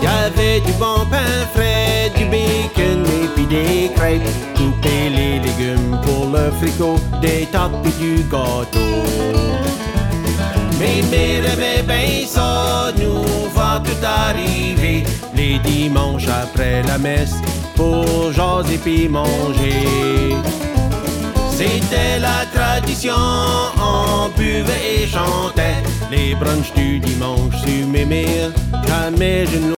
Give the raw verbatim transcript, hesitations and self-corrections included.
Y avait du bon pain frais, du bacon et puis des crêpes. Couper les légumes pour le fricot, des tartes et du gâteau. Mais mère aimait bien ça, nous voir tout arriver les dimanches après la messe pour jaser puis manger. C'était la tradition, on buvait et chantait les brunchs du dimanche sur mes mères, quand mes genoux